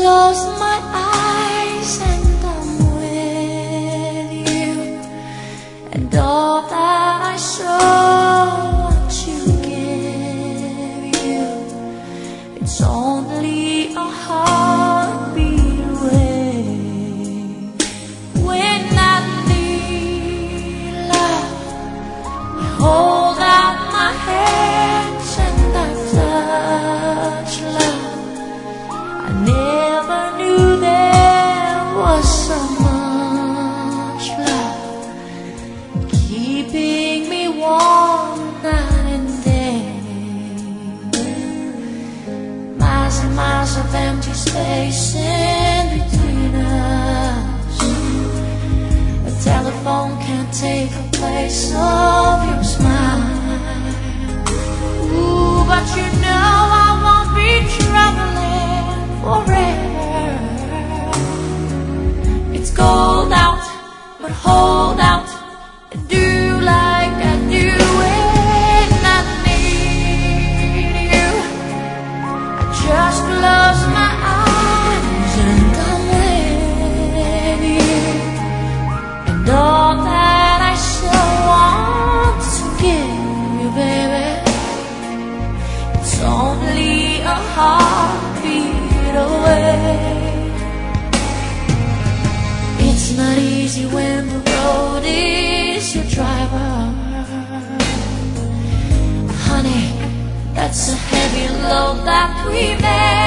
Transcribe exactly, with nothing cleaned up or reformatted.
close my eyes and I'm with you, and all that I saw want to give you, it's only a heartbeat away. When I need love, I hold out my hands and I touch love. I never knew there was so much love keeping me warm night and day. Miles and miles of empty space in between us. A telephone can't take the place of your smile. Ooh, but you know I won't be traveling forever. It's cold out, but hold out and do like I do when I need you. I just close my eyes and I'm with you, and all that I so want to give you, baby, it's only a heartbeat away. It's not easy when the road is your driver. Honey, that's a heavy load that we bear.